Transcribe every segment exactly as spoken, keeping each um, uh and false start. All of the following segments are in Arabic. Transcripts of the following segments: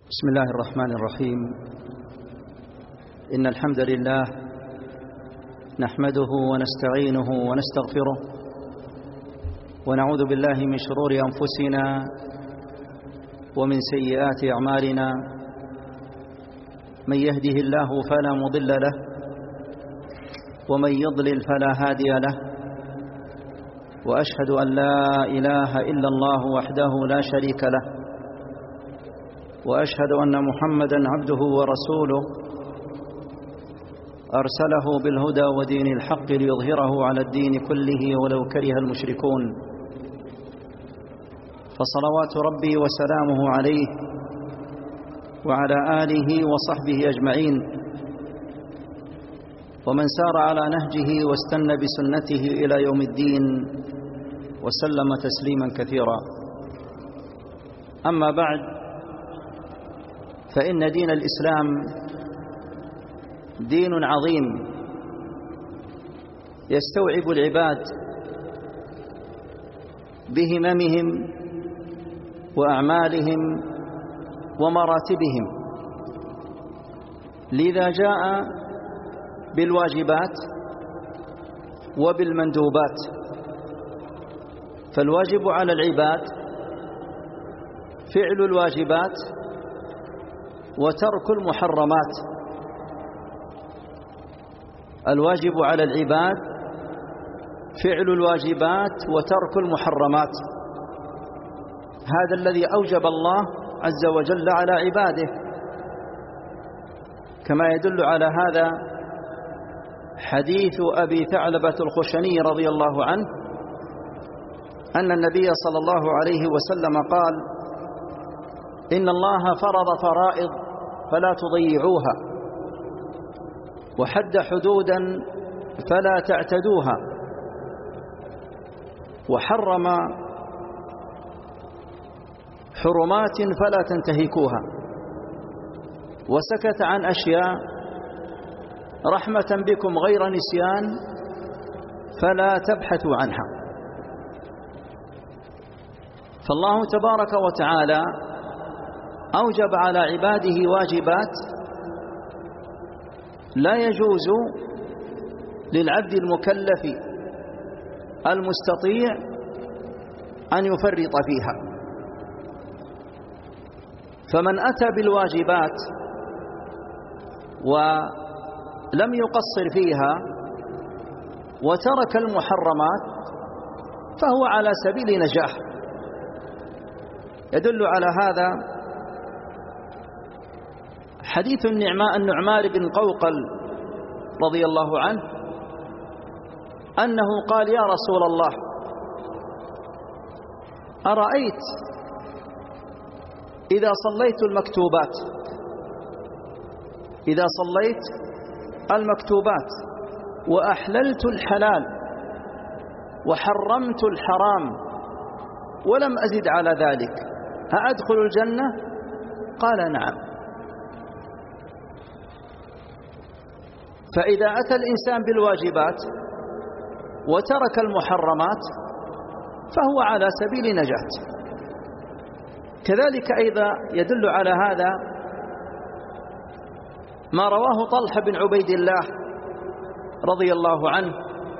بسم الله الرحمن الرحيم. إن الحمد لله نحمده ونستعينه ونستغفره ونعوذ بالله من شرور أنفسنا ومن سيئات أعمالنا. من يهده الله فلا مضل له ومن يضلل فلا هادي له، وأشهد أن لا إله إلا الله وحده لا شريك له، وأشهد أن محمدًا عبده ورسوله أرسله بالهدى ودين الحق ليظهره على الدين كله ولو كره المشركون. فصلوات ربي وسلامه عليه وعلى آله وصحبه أجمعين، ومن سار على نهجه واستنى بسنته إلى يوم الدين وسلم تسليما كثيرا. أما بعد، فإن دين الإسلام دين عظيم يستوعب العباد بهممهم وأعمالهم ومراتبهم، لذا جاء بالواجبات وبالمندوبات. فالواجب على العباد فعل الواجبات وترك المحرمات. الواجب على العباد فعل الواجبات وترك المحرمات، هذا الذي أوجب الله عز وجل على عباده، كما يدل على هذا حديث أبي ثعلبة الخشني رضي الله عنه أن النبي صلى الله عليه وسلم قال: إن الله فرض فرائض فلا تضيعوها، وحد حدودا فلا تعتدوها، وحرم حرمات فلا تنتهكوها، وسكت عن أشياء رحمة بكم غير نسيان فلا تبحثوا عنها. فالله تبارك وتعالى أوجب على عباده واجبات لا يجوز للعبد المكلف المستطيع أن يفرط فيها. فمن أتى بالواجبات ولم يقصر فيها وترك المحرمات فهو على سبيل نجاح. يدل على هذا حديث النعمان بن قوقل رضي الله عنه أنه قال: يا رسول الله، أرأيت إذا صليت المكتوبات إذا صليت المكتوبات وأحللت الحلال وحرمت الحرام ولم أزد على ذلك، أأدخل الجنة؟ قال: نعم. فإذا أتى الإنسان بالواجبات وترك المحرمات فهو على سبيل نجاة. كذلك أيضا يدل على هذا ما رواه طلحة بن عبيد الله رضي الله عنه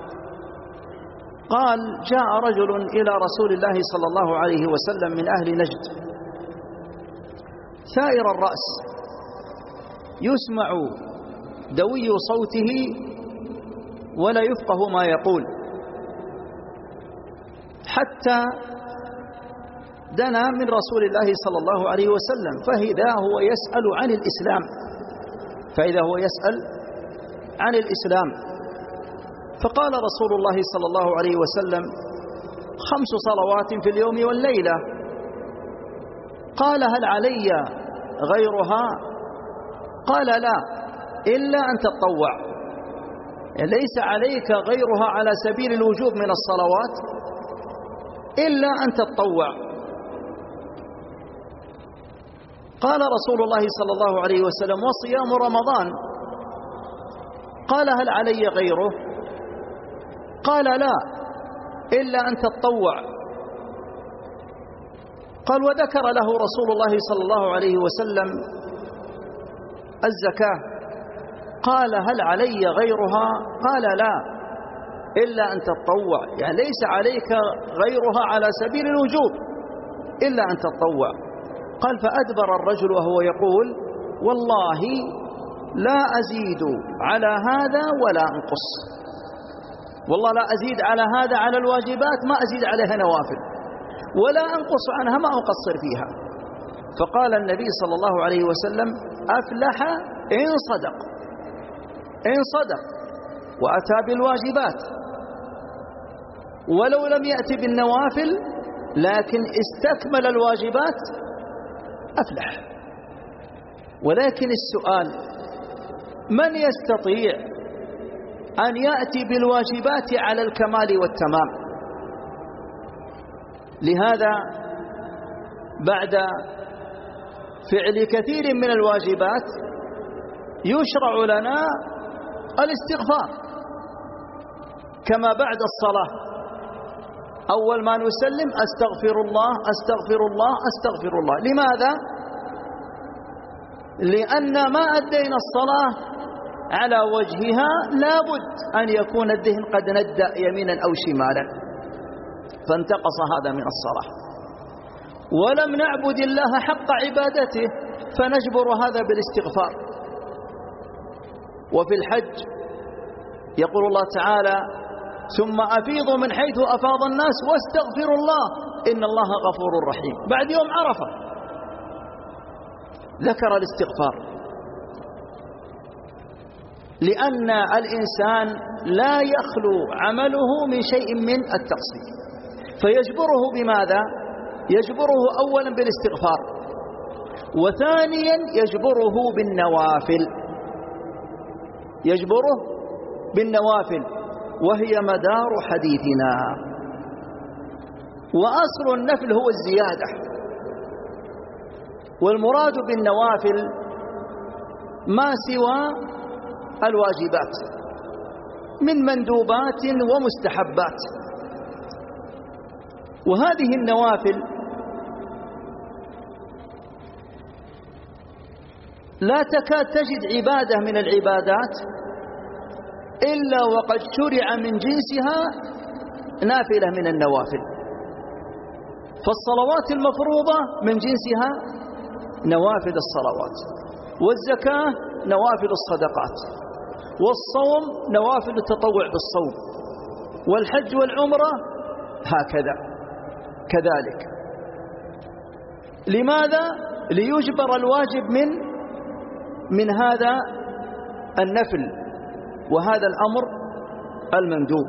قال: جاء رجل إلى رسول الله صلى الله عليه وسلم من أهل نجد ثائر الرأس، يسمع دوي صوته ولا يفقه ما يقول، حتى دنا من رسول الله صلى الله عليه وسلم، فإذا هو يسأل عن الإسلام فإذا هو يسأل عن الإسلام فقال رسول الله صلى الله عليه وسلم: خمس صلوات في اليوم والليلة. قال: هل علي غيرها؟ قال: لا، إلا أن تتطوع، ليس عليك غيرها على سبيل الوجوب من الصلوات إلا أن تتطوع. قال رسول الله صلى الله عليه وسلم: وصيام رمضان؟ قال: هل علي غيره؟ قال: لا، إلا أن تتطوع. قال: وذكر له رسول الله صلى الله عليه وسلم الزكاة. قال: هل علي غيرها؟ قال: لا، إلا أن تتطوع، يعني ليس عليك غيرها على سبيل الوجوب إلا أن تتطوع. قال: فأدبر الرجل وهو يقول: والله لا أزيد على هذا ولا أنقص، والله لا أزيد على هذا على الواجبات، ما أزيد عليها نوافل، ولا أنقص عنها ما أقصر فيها. فقال النبي صلى الله عليه وسلم: أفلح إن صدق، إن صدق وأتى بالواجبات ولو لم يأتي بالنوافل لكن استكمل الواجبات أفلح. ولكن السؤال: من يستطيع أن يأتي بالواجبات على الكمال والتمام؟ لهذا بعد فعل كثير من الواجبات يشرع لنا الاستغفار، كما بعد الصلاة أول ما نسلم: أستغفر الله أستغفر الله أستغفر الله. لماذا؟ لأن ما أدينا الصلاة على وجهها لابد أن يكون الذهن قد ندى يمينا أو شمالا، فانتقص هذا من الصلاة. ولم نعبد الله حق عبادته فنجبر هذا بالاستغفار. وفي الحج يقول الله تعالى: ثم أفيضوا من حيث أفاض الناس واستغفروا الله إن الله غفور رحيم. بعد يوم عرفة ذكر الاستغفار، لأن الإنسان لا يخلو عمله من شيء من التقصير، فيجبره بماذا؟ يجبره أولا بالاستغفار، وثانيا يجبره بالنوافل، يجبره بالنوافل وهي مدار حديثنا. وأصل النفل هو الزيادة، والمراد بالنوافل ما سوى الواجبات من مندوبات ومستحبات. وهذه النوافل لا تكاد تجد عبادة من العبادات إلا وقد شرع من جنسها نافلة من النوافل. فالصلوات المفروضة من جنسها نوافل الصلوات، والزكاة نوافل الصدقات، والصوم نوافل التطوع بالصوم، والحج والعمرة هكذا كذلك. لماذا؟ ليجبر الواجب من من هذا النفل وهذا الأمر المندوب.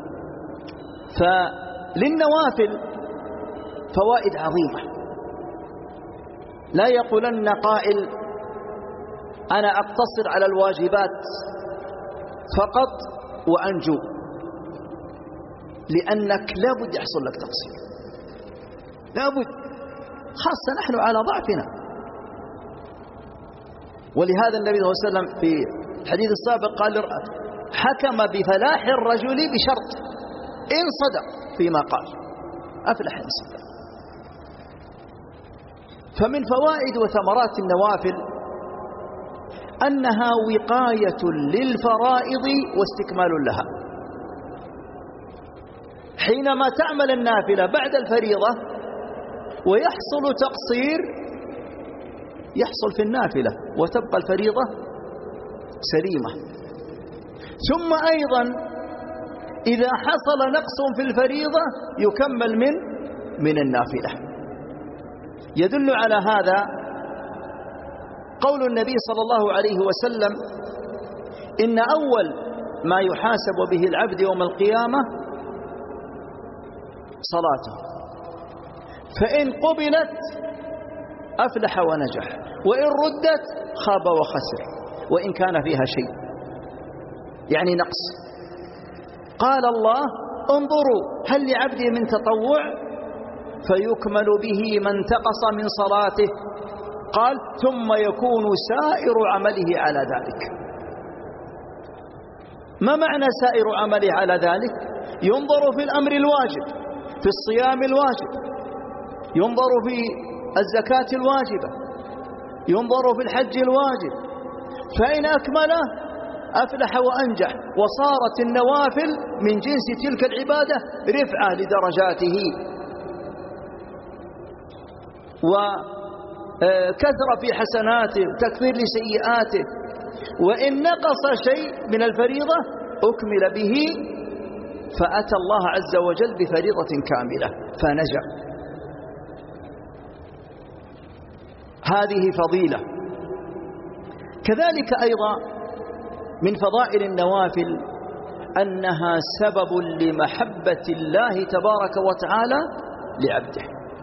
فللنوافل فوائد عظيمة. لا يقولن قائل: أنا أقتصر على الواجبات فقط وأنجو، لأنك لابد يحصل لك تقصير، لابد، خاصة نحن على ضعفنا. ولهذا النبي صلى الله عليه وسلم في الحديث السابق قال: حكم بفلاح الرجل بشرط إن صدق فيما قال، أفلح إن صدق. فمن فوائد وثمرات النوافل أنها وقاية للفرائض واستكمال لها. حينما تعمل النافلة بعد الفريضة ويحصل تقصير، يحصل في النافلة وتبقى الفريضة سليمة. ثم أيضا إذا حصل نقص في الفريضة يكمل من من النافلة. يدل على هذا قول النبي صلى الله عليه وسلم: إن أول ما يحاسب به العبد يوم القيامة صلاته، فإن قبلت أفلح ونجح، وإن ردت خاب وخسر، وإن كان فيها شيء يعني نقص. قال الله: انظروا هل لعبدي من تطوع فيكمل به ما انتقص من صلاته. قال: ثم يكون سائر عمله على ذلك. ما معنى سائر عمله على ذلك؟ ينظر في الأمر الواجب، في الصيام الواجب، ينظر في الزكاة الواجبة، ينظر في الحج الواجب، فإن أكمله أفلح وأنجح، وصارت النوافل من جنس تلك العبادة رفعة لدرجاته وكثر في حسناته تكفير لسيئاته. وإن نقص شيء من الفريضة أكمل به فأتى الله عز وجل بفريضة كاملة فنجا. هذه فضيلة. كذلك أيضا من فضائل النوافل أنها سبب لمحبة الله تبارك وتعالى لعبده،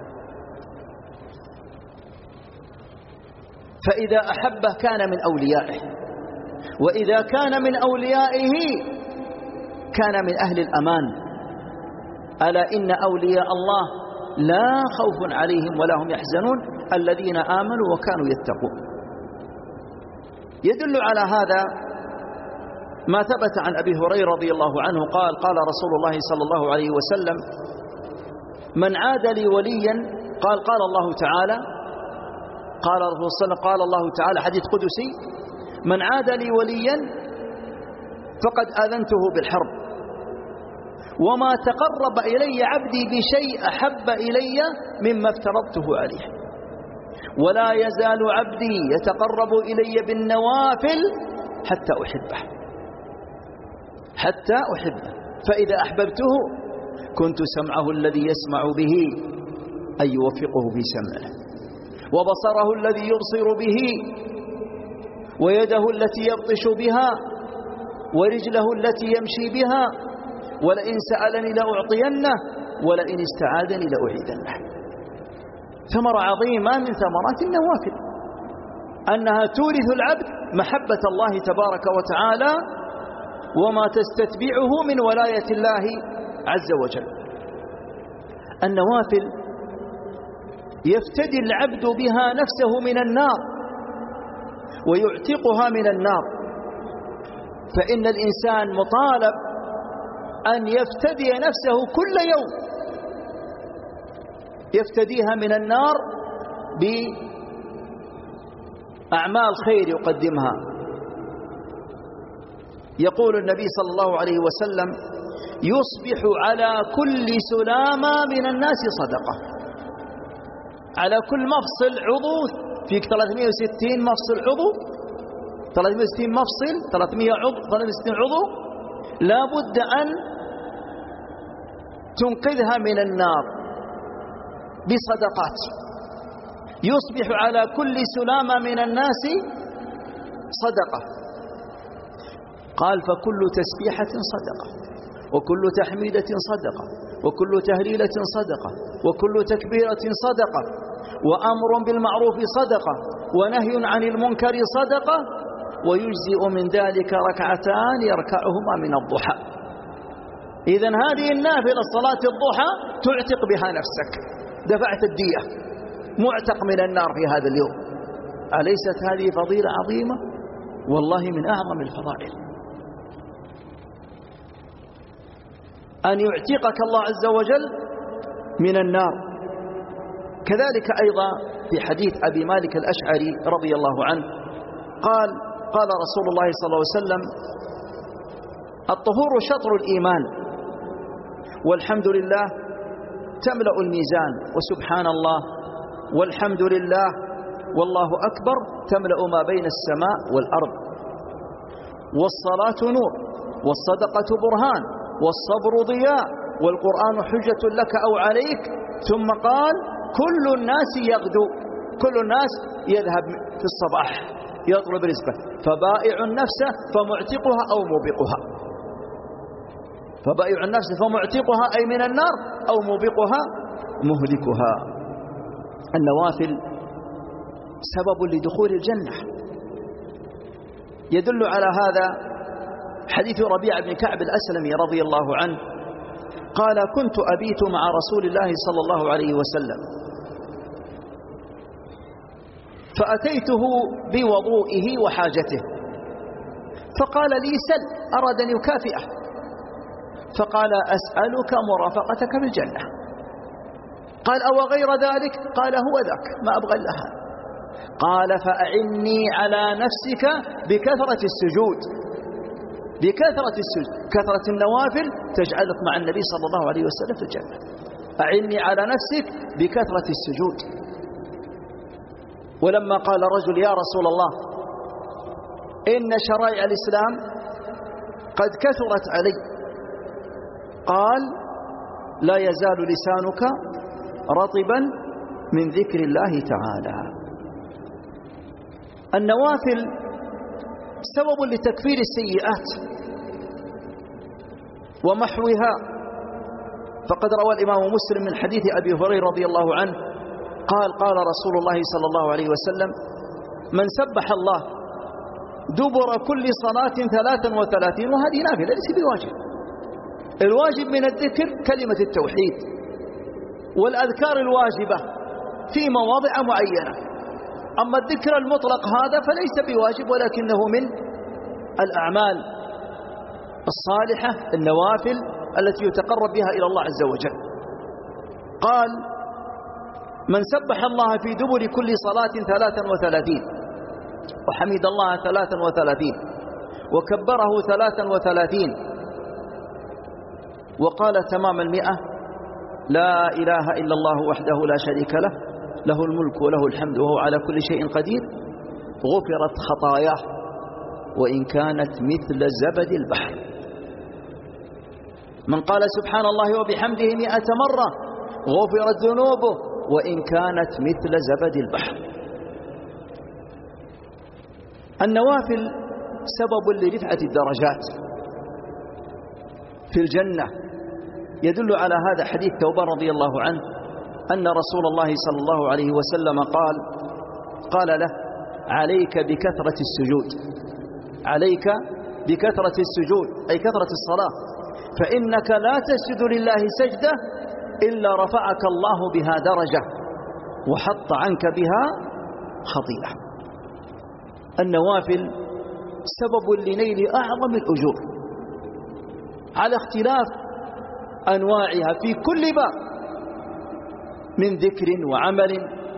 فإذا أحبه كان من أوليائه، وإذا كان من أوليائه كان من أهل الأمان. ألا إن أولياء الله لا خوف عليهم ولا هم يحزنون الذين آمنوا وكانوا يتقون. يدل على هذا ما ثبت عن أبي هريرة رضي الله عنه قال قال رسول الله صلى الله عليه وسلم: من عاد لي وليا، قال قال الله تعالى قال الرسول صلى الله عليه وسلم قال الله تعالى حديث قدسي: من عاد لي وليا فقد آذنته بالحرب، وما تقرب إلي عبدي بشيء أحب إلي مما افترضته عليه، ولا يزال عبدي يتقرب إلي بالنوافل حتى أحبه حتى أحبه فإذا أحببته كنت سمعه الذي يسمع به أي يوفقه في سمعه، وبصره الذي يبصر به، ويده التي يبطش بها، ورجله التي يمشي بها، ولئن سألني لأعطينه ولئن استعاذني لأعيذنه. ثمرة عظيمة من ثمرات النوافل أنها تورث العبد محبة الله تبارك وتعالى وما تستتبعه من ولاية الله عز وجل. النوافل يفتدي العبد بها نفسه من النار ويعتقها من النار، فإن الإنسان مطالب أن يفتدي نفسه كل يوم، يفتديها من النار بأعمال خير يقدمها. يقول النبي صلى الله عليه وسلم: يصبح على كل سلامة من الناس صدقة. على كل مفصل عضو فيك ثلاثمائة وستين مفصل عضو، ثلاثمائة وستين مفصل، ثلاثمائة عضو، ثلاثمائة وستين عضو لا بد أن تنقذها من النار بصدقات. يصبح على كل سلامة من الناس صدقة. قال: فكل تسبيحة صدقة، وكل تحميدة صدقة، وكل تهليلة صدقة، وكل تكبيرة صدقة، وأمر بالمعروف صدقة، ونهي عن المنكر صدقة، ويجزئ من ذلك ركعتان يركعهما من الضحى. إذن هذه النافلة صلاة الضحى تعتق بها نفسك، دفعت الدية، معتق من النار في هذا اليوم. أليست هذه فضيلة عظيمة؟ والله من أعظم الفضائل أن يعتقك الله عز وجل من النار. كذلك أيضا في حديث أبي مالك الأشعري رضي الله عنه قال قال رسول الله صلى الله عليه وسلم: الطهور شطر الإيمان، والحمد لله تملأ الميزان، وسبحان الله والحمد لله والله أكبر تملأ ما بين السماء والأرض، والصلاة نور، والصدقة برهان، والصبر ضياء، والقرآن حجة لك أو عليك. ثم قال: كل الناس يغدو، كل الناس يذهب في الصباح يطلب رزقه، فبائع النفس فمعتقها أو موبقها، فبائع النفس فمعتقها أي من النار، أو موبقها مهلكها. النوافل سبب لدخول الجنة. يدل على هذا حديث ربيع بن كعب الأسلمي رضي الله عنه قال: كنت أبيت مع رسول الله صلى الله عليه وسلم، فأتيته بوضوئه وحاجته، فقال لي: سل. أراد أن يكافئه، فقال: أسألك مرافقتك بالجنة. قال أو غير ذلك؟ قال هو ذاك، ما أبغى إلا هذا. قال فأعني على نفسك بكثرة السجود، بكثرة السجود، كثرة النوافل تجعلك مع النبي صلى الله عليه وسلم في الجنة. أعني على نفسك بكثرة السجود. ولما قال رجل يا رسول الله إن شرائع الإسلام قد كثرت علي، قال لا يزال لسانك رطبا من ذكر الله تعالى. النوافل سبب لتكفير السيئات ومحوها، فقد روى الإمام مسلم من حديث أبي هريرة رضي الله عنه قال قال رسول الله صلى الله عليه وسلم من سبح الله دبر كل صلاة ثلاثا وثلاثين، وهذه نافلة ليس بواجب. الواجب من الذكر كلمة التوحيد والأذكار الواجبة في مواضع معينة، أما الذكر المطلق هذا فليس بواجب ولكنه من الأعمال الصالحة النوافل التي يتقرب بها إلى الله عز وجل. قال من سبح الله في دبر كل صلاة ثلاثا وثلاثين وحمد الله ثلاثا وثلاثين وكبره ثلاثا وثلاثين وقال تمام المئة لا إله إلا الله وحده لا شريك له له الملك وله الحمد وهو على كل شيء قدير، غفرت خطاياه وإن كانت مثل زبد البحر. من قال سبحان الله وبحمده مئة مرة غفرت ذنوبه وإن كانت مثل زبد البحر. النوافل سبب لرفعة الدرجات في الجنة. يدل على هذا حديث ثوبان رضي الله عنه أن رسول الله صلى الله عليه وسلم قال قال له عليك بكثرة السجود، عليك بكثرة السجود أي كثرة الصلاة، فإنك لا تسجد لله سجدة إلا رفعك الله بها درجة وحط عنك بها خطيئة. النوافل سبب لنيل أعظم الأجور على اختلاف أنواعها في كل باب من ذكر وعمل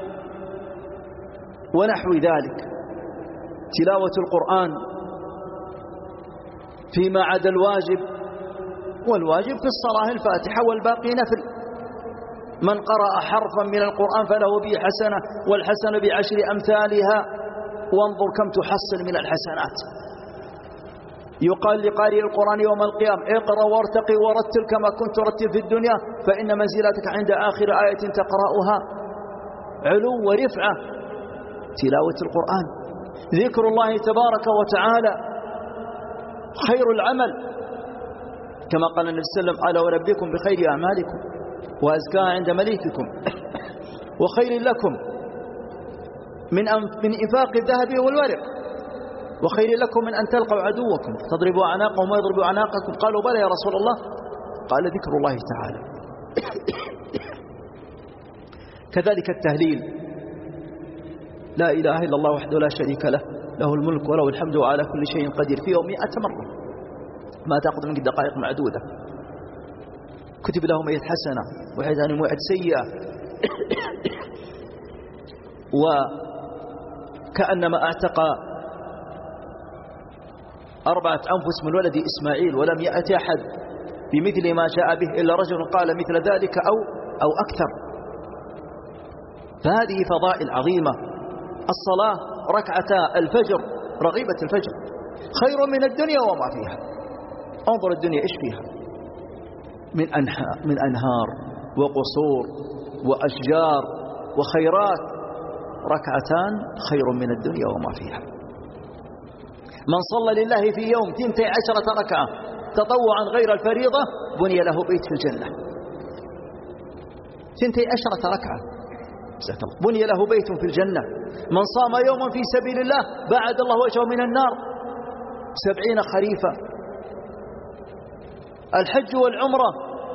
ونحو ذلك. تلاوة القرآن فيما عدا الواجب، والواجب في الصلاة الفاتحة والباقي نفل. من قرأ حرفا من القرآن فله به حسنة والحسنة بعشر أمثالها، وانظر كم تحصل من الحسنات. يقال لقارئ القرآن يوم القيامة اقرأ وارتقي ورتل كما كنت ترتل في الدنيا فإن منزلتك عند آخر آية تقرأها علو ورفعة. تلاوة القرآن، ذكر الله تبارك وتعالى خير العمل، كما قال النبي صلى الله عليه وسلم ألا أنبئكم بخير أعمالكم وأزكاها عند مليككم وخير لكم من من إنفاق الذهب والورق، وخير لكم من أن تلقوا عدوكم تضربوا أعناقهم ويضربوا أعناقكم. قالوا بلى يا رسول الله، قال ذكر الله تعالى. كذلك التهليل، لا إله إلا الله وحده لا شريك له له الملك وله الحمد وعلى كل شيء قدير في يوم مئة مرة، ما تأخذ منك دقائق معدودة. كتب له مئة حسنة وحيد عن مئة سيئة. وكأنما اعتق أربعة أنفس من ولد إسماعيل ولم يأتي أحد بمثل ما جاء به إلا رجل قال مثل ذلك أو, أو أكثر. فهذه فضائل عظيمة. الصلاة ركعتا الفجر رغيبة الفجر خير من الدنيا وما فيها. انظر الدنيا إيش فيها من أنهار, من أنهار وقصور وأشجار وخيرات، ركعتان خير من الدنيا وما فيها. من صلى لله في يوم ثنتي عشرة ركعة تطوعا غير الفريضة بني له بيت في الجنة. ثنتي عشرة ركعة بني له بيت في الجنة. من صام يوما في سبيل الله بعد الله وجهه من النار سبعين خريفا. الحج والعمرة،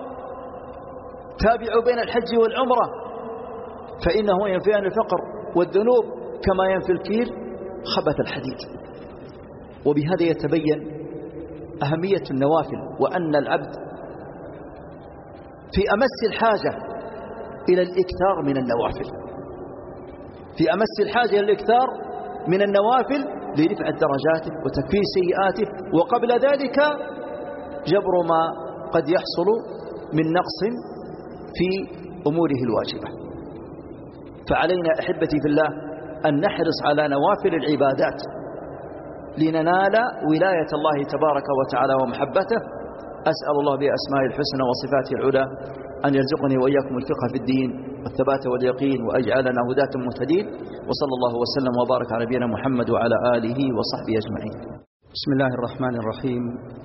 تابعوا بين الحج والعمرة فإنه ينفيان الفقر والذنوب كما ينفي الكير خبث الحديد. وبهذا يتبين أهمية النوافل، وأن العبد في أمس الحاجة إلى الإكثار من النوافل، في أمس الحاجة إلى الإكثار من النوافل لرفع درجاته وتكفير سيئاته، وقبل ذلك جبر ما قد يحصل من نقص في أموره الواجبة. فعلينا أحبتي في الله أن نحرص على نوافل العبادات لننال ولاية الله تبارك وتعالى ومحبته. أسأل الله بأسماء الحسنى وصفاته العلى أن يرزقني وإياكم الفقه في الدين والثبات واليقين، وأجعلنا هداة مهتدين، وصلى الله وسلم وبارك على نبينا محمد وعلى آله وصحبه أجمعين. بسم الله الرحمن الرحيم.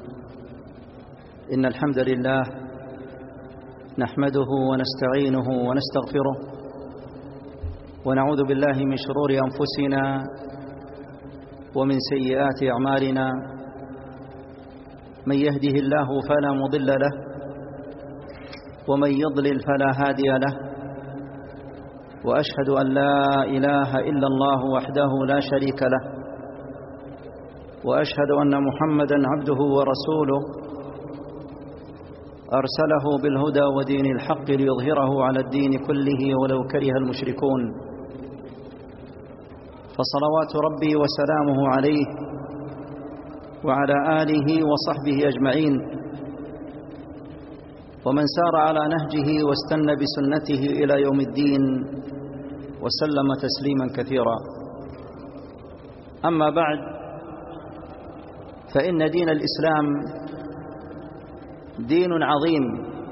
إن الحمد لله نحمده ونستعينه ونستغفره، ونعوذ بالله من شرور أنفسنا ومن سيئات أعمالنا. من يهده الله فلا مضل له، ومن يضلل فلا هادي له، وأشهد أن لا إله إلا الله وحده لا شريك له، وأشهد أن محمدا عبده ورسوله أرسله بالهدى ودين الحق ليظهره على الدين كله ولو كره المشركون. فصلوات ربي وسلامه عليه وعلى آله وصحبه أجمعين، ومن سار على نهجه واستنى بسنته إلى يوم الدين وسلم تسليما كثيرا. أما بعد، فإن دين الإسلام دين عظيم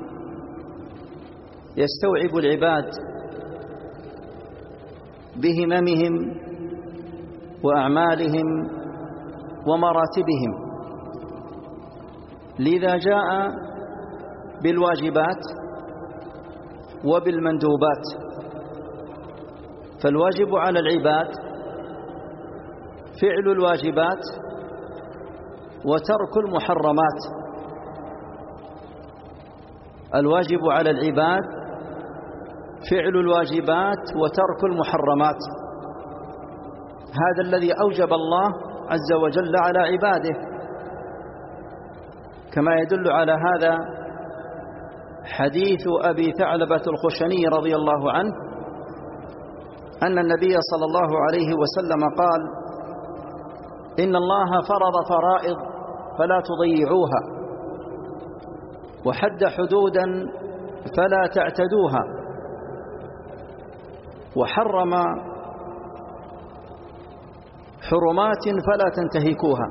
يستوعب العباد بهممهم وأعمالهم ومراتبهم، لذا جاء بالواجبات وبالمندوبات. فالواجب على العباد فعل الواجبات وترك المحرمات. الواجب على العباد فعل الواجبات وترك المحرمات، هذا الذي أوجب الله عز وجل على عباده، كما يدل على هذا حديث أبي ثعلبة الخشني رضي الله عنه أن النبي صلى الله عليه وسلم قال: إن الله فرض فرائض فلا تضيعوها، وحد حدودا فلا تعتدوها، وحرم حرمات فلا تنتهكوها،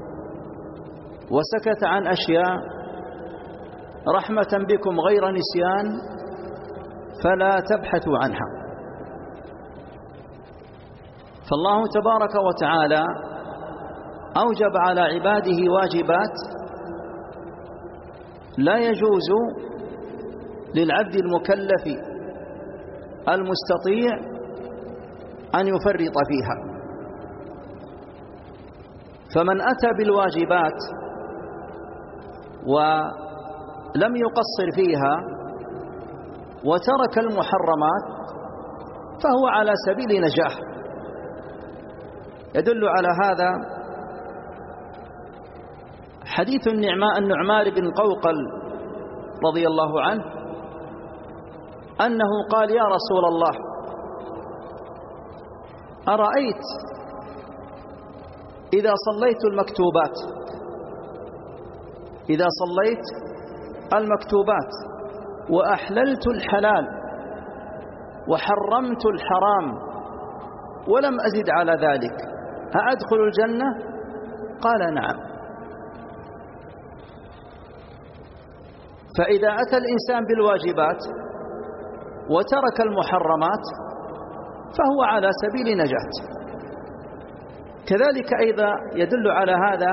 وسكت عن أشياء رحمة بكم غير نسيان فلا تبحثوا عنها. فالله تبارك وتعالى أوجب على عباده واجبات لا يجوز للعبد المكلف المستطيع أن يفرط فيها. فمن أتى بالواجبات ولم يقصر فيها وترك المحرمات فهو على سبيل نجاح. يدل على هذا حديث النعماء النعمان بن قوقل رضي الله عنه أنه قال: يا رسول الله، أرأيت إذا صليت المكتوبات إذا صليت المكتوبات وأحللت الحلال وحرمت الحرام ولم أزد على ذلك، أأدخل الجنة؟ قال: نعم. فإذا أتى الإنسان بالواجبات وترك المحرمات فهو على سبيل نجاة. كذلك أيضا يدل على هذا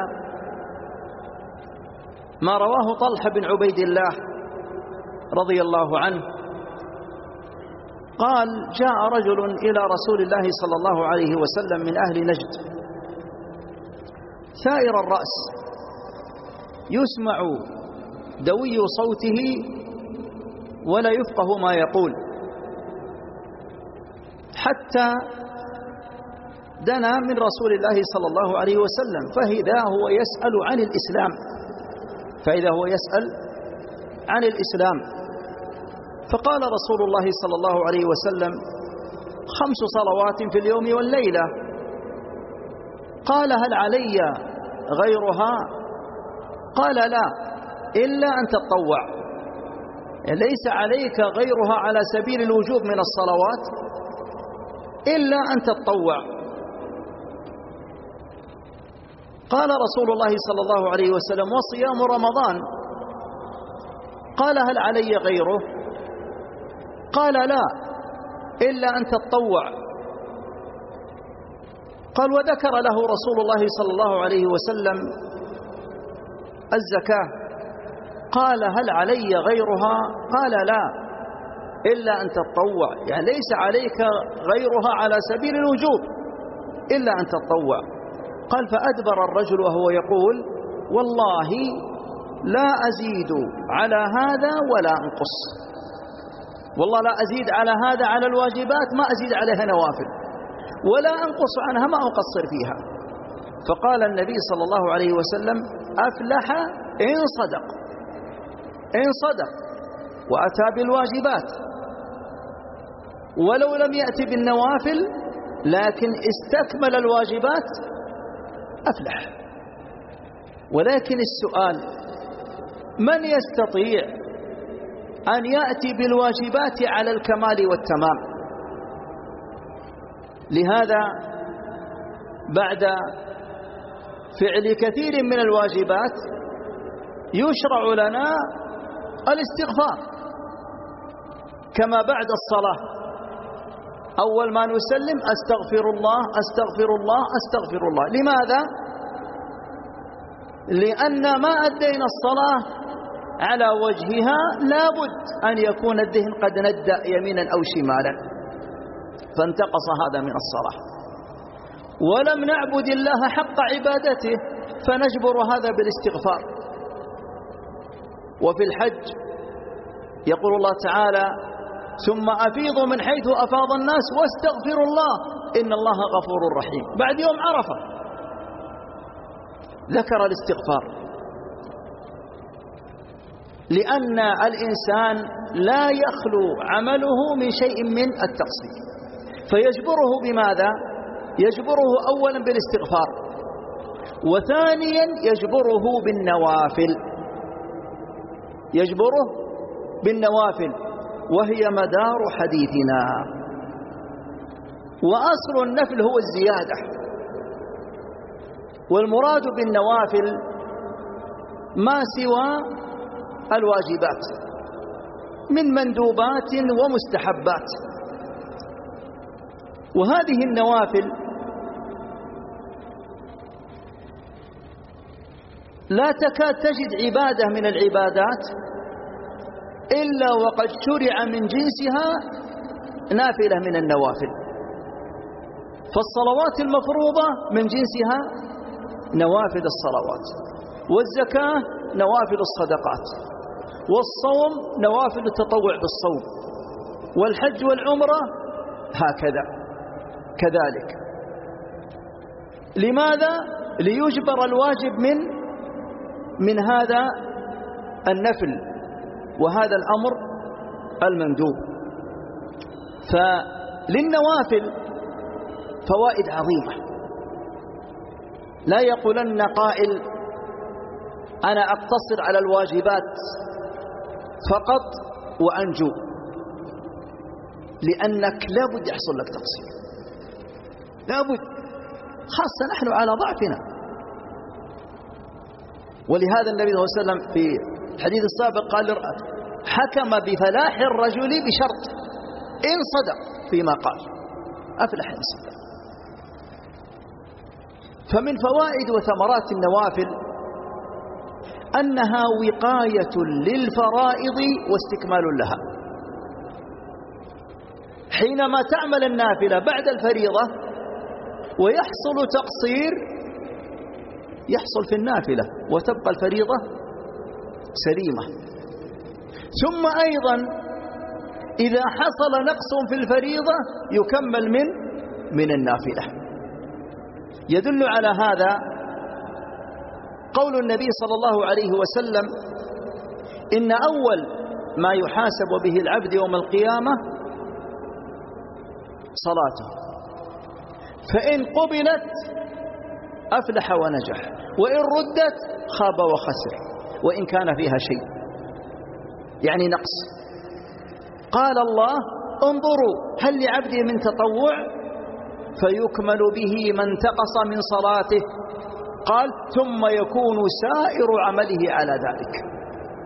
ما رواه طلحة بن عبيد الله رضي الله عنه قال: جاء رجل إلى رسول الله صلى الله عليه وسلم من أهل نجد ثائر الرأس، يسمع دوي صوته ولا يفقه ما يقول، حتى دنا من رسول الله صلى الله عليه وسلم، فإذا هو يسأل عن الإسلام فإذا هو يسأل عن الإسلام فقال رسول الله صلى الله عليه وسلم: خمس صلوات في اليوم والليلة. قال: هل علي غيرها؟ قال: لا، إلا أن تتطوع. ليس عليك غيرها على سبيل الوجوب من الصلوات إلا أن تتطوع. قال رسول الله صلى الله عليه وسلم: وصيام رمضان. قال: هل علي غيره؟ قال: لا، إلا أن تتطوع. قال: وذكر له رسول الله صلى الله عليه وسلم الزكاة. قال: هل علي غيرها؟ قال: لا، إلا أن تتطوع. يعني ليس عليك غيرها على سبيل الوجوب إلا أن تتطوع. قال: فأدبر الرجل وهو يقول: والله لا أزيد على هذا ولا أنقص. والله لا أزيد على هذا، على الواجبات ما أزيد عليها نوافل، ولا أنقص عنها ما أقصر فيها. فقال النبي صلى الله عليه وسلم: أفلح إن صدق، إن صدق وأتى بالواجبات، ولو لم يأتي بالنوافل لكن استكمل الواجبات أفلح. ولكن السؤال: من يستطيع أن يأتي بالواجبات على الكمال والتمام؟ لهذا بعد فعل كثير من الواجبات يشرع لنا الاستغفار، كما بعد الصلاة أول ما نسلم: أستغفر الله أستغفر الله أستغفر الله. لماذا؟ لأن ما أدينا الصلاة على وجهها لابد أن يكون الدهن قد ندى يمينا أو شمالا، فانتقص هذا من الصلاة. ولم نعبد الله حق عبادته فنجبر هذا بالاستغفار. وفي الحج يقول الله تعالى: ثم أفيضوا من حيث أفاض الناس واستغفروا الله إن الله غفور رحيم. بعد يوم عرفة ذكر الاستغفار، لأن الإنسان لا يخلو عمله من شيء من التقصير، فيجبره بماذا؟ يجبره أولا بالاستغفار، وثانيا يجبره بالنوافل، يجبره بالنوافل، وهي مدار حديثنا. وأصل النفل هو الزيادة، والمراد بالنوافل ما سوى الواجبات من مندوبات ومستحبات. وهذه النوافل لا تكاد تجد عبادة من العبادات إلا وقد شرع من جنسها نافلة من النوافل. فالصلوات المفروضة من جنسها نوافل الصلوات، والزكاة نوافل الصدقات، والصوم نوافل التطوع بالصوم، والحج والعمرة هكذا كذلك. لماذا؟ ليجبر الواجب من من هذا النفل وهذا الأمر المندوب. فللنوافل فوائد عظيمة. لا يقولن قائل: أنا أقتصر على الواجبات فقط وأنجو، لأنك لابد يحصل لك تقصير، لابد، خاصة نحن على ضعفنا. ولهذا النبي صلى الله عليه وسلم في الحديث السابق قال: حكم بفلاح الرجل بشرط إن صدق فيما قال، أفلح إن صدق. فمن فوائد وثمرات النوافل أنها وقاية للفرائض واستكمال لها. حينما تعمل النافلة بعد الفريضة ويحصل تقصير، يحصل في النافلة وتبقى الفريضة سليمة. ثم أيضا إذا حصل نقص في الفريضة يكمل من من النافلة. يدل على هذا قول النبي صلى الله عليه وسلم: إن أول ما يحاسب به العبد يوم القيامة صلاته، فإن قبلت أفلح ونجح، وإن ردت خاب وخسر، وإن كان فيها شيء يعني نقص. قال الله انظروا هل لعبدي من تطوع فيكمل به ما انتقص من صلاته، قال ثم يكون سائر عمله على ذلك.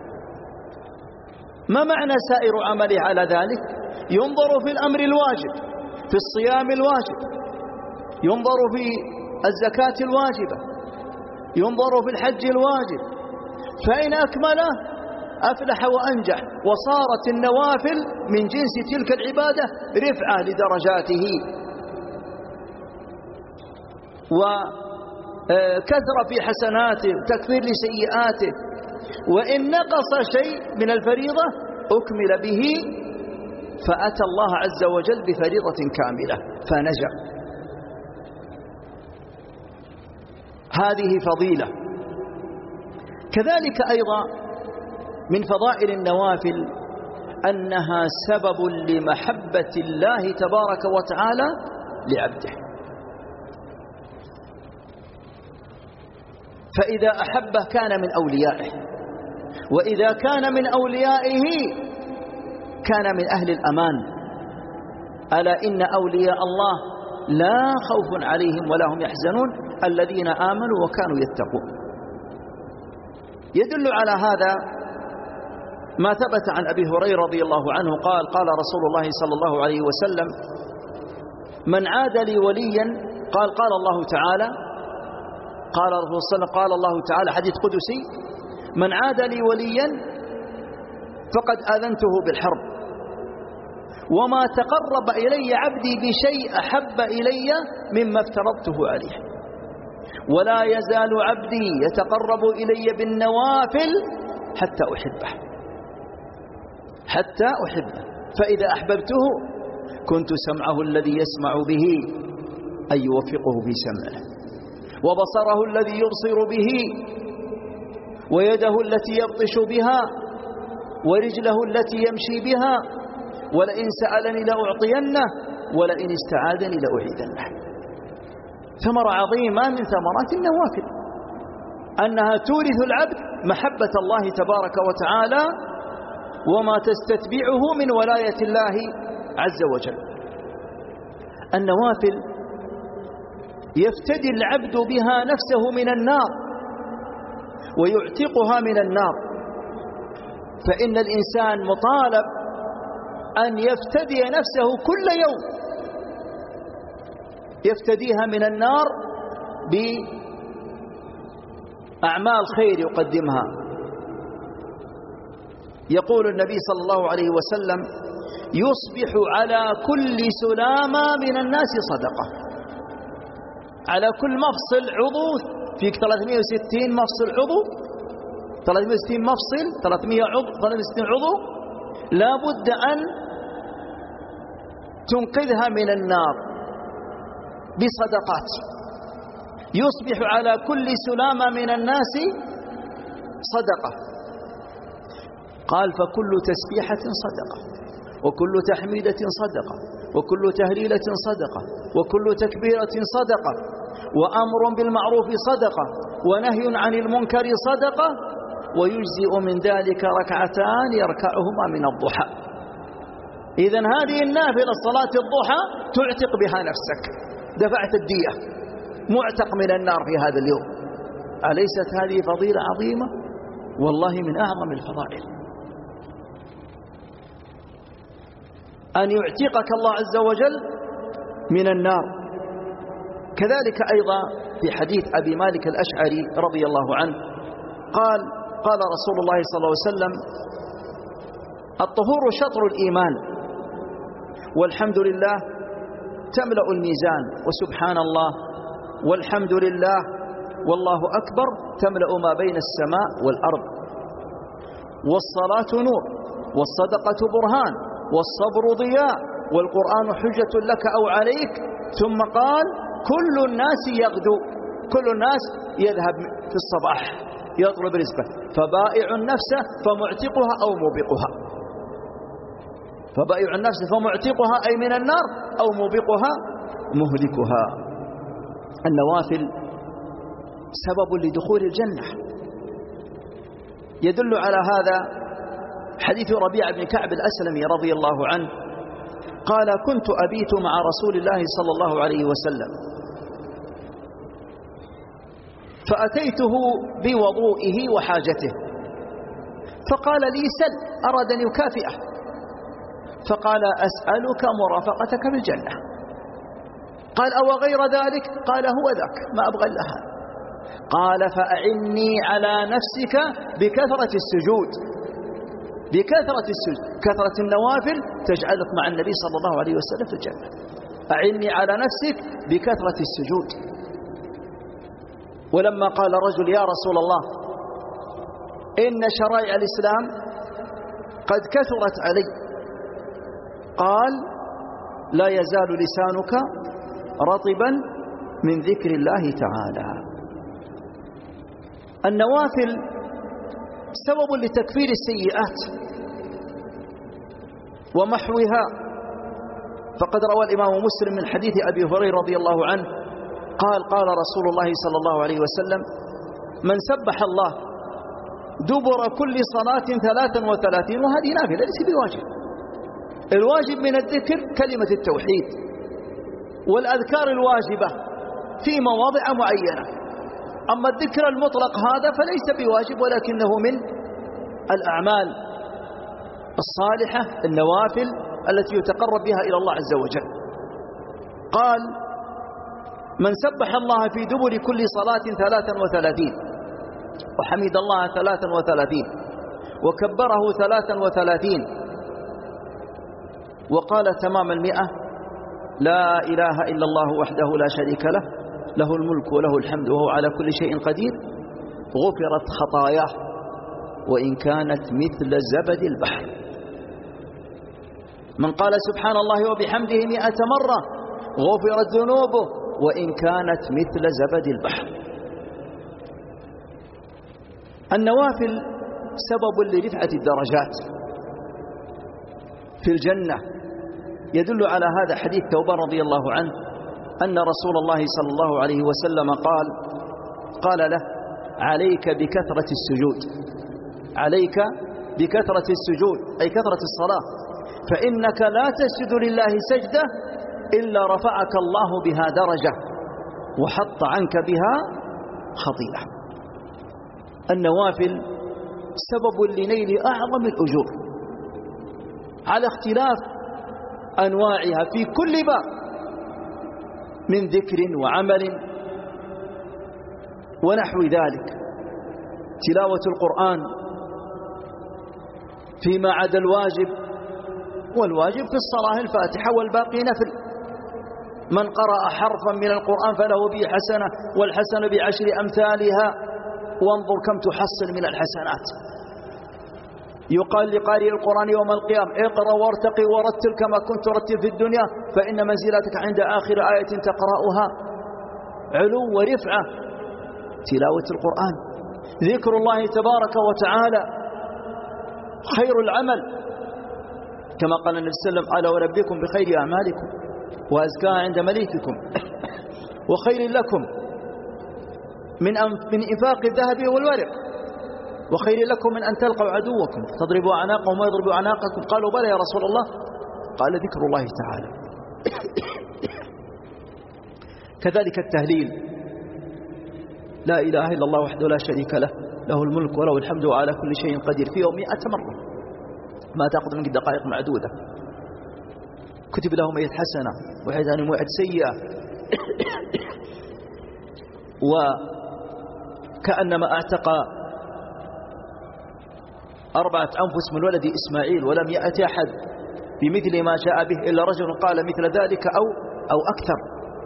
ما معنى سائر عمله على ذلك؟ ينظر في الأمر الواجب، في الصيام الواجب، ينظر في الزكاة الواجبة، ينظر في الحج الواجب، فإن أكمله أفلح وأنجح، وصارت النوافل من جنس تلك العبادة رفعة لدرجاته وكثرة في حسناته وتكفير لسيئاته. وإن نقص شيء من الفريضة أكمل به فأتى الله عز وجل بفريضة كاملة فنجا. هذه فضيلة. كذلك أيضا من فضائل النوافل أنها سبب لمحبة الله تبارك وتعالى لعبده، فإذا أحبه كان من أوليائه، وإذا كان من أوليائه كان من أهل الأمان. ألا إن أولياء الله لا خوف عليهم ولا هم يحزنون الذين آمنوا وكانوا يتقون. يدل على هذا ما ثبت عن أبي هريرة رضي الله عنه قال قال رسول الله صلى الله عليه وسلم من عاد لي وليا قال قال الله تعالى قال الرسول صلى الله عليه وسلم قال الله تعالى حديث قدسي من عاد لي وليا فقد آذنته بالحرب وما تقرب إلي عبدي بشيء أحب إلي مما افترضته عليه ولا يزال عبدي يتقرب إلي بالنوافل حتى أحبه حتى أحبه فإذا أحببته كنت سمعه الذي يسمع به أي يوفقه في سمعه وبصره الذي يبصر به ويده التي يبطش بها ورجله التي يمشي بها ولئن سألني لأعطينه ولئن استعاذني لأعيذنه. ثمرة عظيمة من ثمرات النوافل أنها تورث العبد محبة الله تبارك وتعالى وما تستتبعه من ولاية الله عز وجل. النوافل يفتدي العبد بها نفسه من النار ويعتقها من النار، فإن الإنسان مطالب أن يفتدي نفسه كل يوم، يفتديها من النار بأعمال خير يقدمها. يقول النبي صلى الله عليه وسلم يصبح على كل سلامة من الناس صدقة، على كل مفصل عضو فيك ثلاثمائة وستين مفصل عضو ثلاثمائة وستين مفصل ثلاثمائة عضو ثلاثمائة وستين عضو لا بد أن تنقذها من النار بصدقات. يصبح على كل سلامة من الناس صدقة. قال فكل تسبيحة صدقة وكل تحميدة صدقة وكل تهليلة صدقة وكل تكبيرة صدقة وأمر بالمعروف صدقة ونهي عن المنكر صدقة ويجزئ من ذلك ركعتان يركعهما من الضحى. إذن هذه النافلة صلاة الضحى تعتق بها نفسك، دفعت الدية، معتق من النار في هذا اليوم. أليست هذه فضيلة عظيمة؟ والله من أعظم الفضائل أن يعتقك الله عز وجل من النار. كذلك أيضا في حديث أبي مالك الأشعري رضي الله عنه قال قال رسول الله صلى الله عليه وسلم الطهور شطر الإيمان والحمد لله تملأ الميزان وسبحان الله والحمد لله والله أكبر تملأ ما بين السماء والأرض والصلاة نور والصدقة برهان والصبر ضياء والقرآن حجة لك أو عليك. ثم قال كل الناس يغدو، كل الناس يذهب في الصباح يطلب رزقه فبائع النفس فمعتقها أو موبقها. فبائع النفس فمعتقها أي من النار أو موبقها مهلكها. النوافل سبب لدخول الجنة. يدل على هذا حديث ربيع بن كعب الأسلمي رضي الله عنه قال كنت أبيت مع رسول الله صلى الله عليه وسلم فأتيته بوضوئه وحاجته فقال لي سل، أراد أن يكافئه، فقال أسألك مرافقتك بالجنة. قال أو غير ذلك؟ قال هو ذاك، ما أبغى إلا هذا. قال فأعني على نفسك بكثرة السجود، بكثرة السجود، كثرة النوافل تجعلك مع النبي صلى الله عليه وسلم في الجنة. أعني على نفسك بكثرة السجود. ولما قال رجل يا رسول الله إن شرائع الإسلام قد كثرت علي، قال لا يزال لسانك رطبا من ذكر الله تعالى. النوافل سبب لتكفير السيئات ومحوها، فقد روى الإمام مسلم من حديث أبي هريرة رضي الله عنه قال قال رسول الله صلى الله عليه وسلم من سبح الله دبر كل صلاة ثلاثا وثلاثين، وهذه نافلة ليس بواجب. الواجب من الذكر كلمة التوحيد والأذكار الواجبة في مواضع معينة، أما الذكر المطلق هذا فليس بواجب ولكنه من الأعمال الصالحة النوافل التي يتقرب بها إلى الله عز وجل. قال من سبح الله في دبر كل صلاة ثلاثا وثلاثين وحمد الله ثلاثا وثلاثين وكبره ثلاثا وثلاثين وقال تمام المئة لا إله إلا الله وحده لا شريك له له الملك وله الحمد وهو على كل شيء قدير غفرت خطاياه وإن كانت مثل زبد البحر. من قال سبحان الله وبحمده مئة مرة غفرت ذنوبه وإن كانت مثل زبد البحر. النوافل سبب لرفعة الدرجات في الجنة. يدل على هذا حديث ثوبان رضي الله عنه أن رسول الله صلى الله عليه وسلم قال قال له عليك بكثرة السجود، عليك بكثرة السجود أي كثرة الصلاة، فإنك لا تسجد لله سجدة إلا رفعك الله بها درجة وحط عنك بها خطيئة. النوافل سبب لنيل أعظم الأجور على اختلاف أنواعها في كل باب من ذكر وعمل ونحو ذلك. تلاوة القرآن فيما عدا الواجب، والواجب في الصلاة الفاتحة والباقي نفل. من قرأ حرفا من القرآن فله به حسنة والحسنة بعشر أمثالها، وانظر كم تحصل من الحسنات. يقال لقارئ القرآن يوم القيامة اقرأ وارتقي ورتل كما كنت ترتل في الدنيا فإن منزلتك عند آخر آية تقرأها علو ورفعة. تلاوة القرآن ذكر الله تبارك وتعالى خير العمل، كما قال النبي صلى الله عليه وسلم ألا وربكم بخير أعمالكم وأزكاها عند مليككم وخير لكم من من إنفاق الذهب والورق وخير لكم من أن تلقوا عدوكم تضربوا أعناقهم ويضربوا أعناقكم. قالوا بلى يا رسول الله، قال ذكر الله تعالى. كذلك التهليل لا إله إلا الله وحده لا شريك له له الملك وله الحمد وعلى كل شيء قدير في يوم مئة مرة ما تأخذ منك دقائق معدودة. كتب له مئة حسنة وحيد عن مئة سيئة، وكأنما اعتق أربعة أنفس من ولد إسماعيل ولم يأتي أحد بمثل ما جاء به إلا رجل قال مثل ذلك أو, أو أكثر.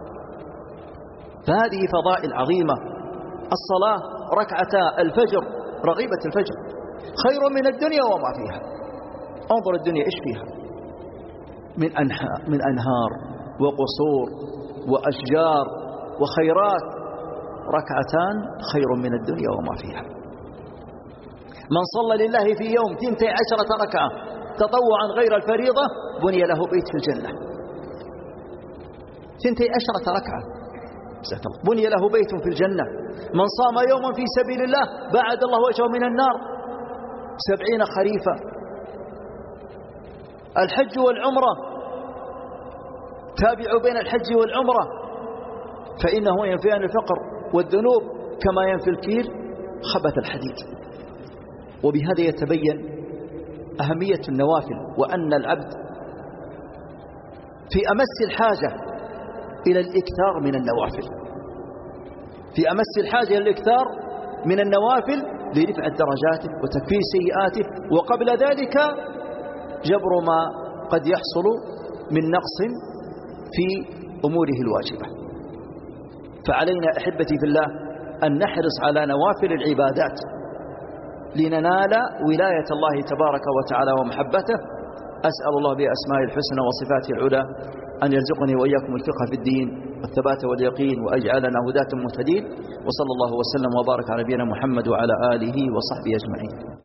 فهذه فضائل عظيمة. الصلاة ركعتا الفجر رغيبة الفجر خير من الدنيا وما فيها. انظر الدنيا إيش فيها من أنهار, من أنهار وقصور وأشجار وخيرات، ركعتان خير من الدنيا وما فيها. من صلى لله في يوم ثنتي عشرة ركعة تطوعا غير الفريضة بني له بيت في الجنة. ثنتي عشرة ركعة بني له بيت في الجنة. من صام يوما في سبيل الله بعد الله وجهه من النار سبعين خريفا. الحج والعمرة تابعوا بين الحج والعمرة فإنه ينفيان الفقر والذنوب كما ينفي الكير خبث الحديد. وبهذا يتبين أهمية النوافل، وأن العبد في أمس الحاجة إلى الإكثار من النوافل، في أمس الحاجة إلى الإكثار من النوافل لرفع درجاته وتكفير سيئاته، وقبل ذلك جبر ما قد يحصل من نقص في أموره الواجبة. فعلينا أحبتي في الله أن نحرص على نوافل العبادات لننال ولاية الله تبارك وتعالى ومحبته. أسأل الله بأسماء الحسنى وصفاته العلى أن يرزقني وإياكم الفقه في الدين والثبات واليقين وأجعلنا هداة مهتدين. وصلى الله وسلم وبارك على نبينا محمد وعلى آله وصحبه أجمعين.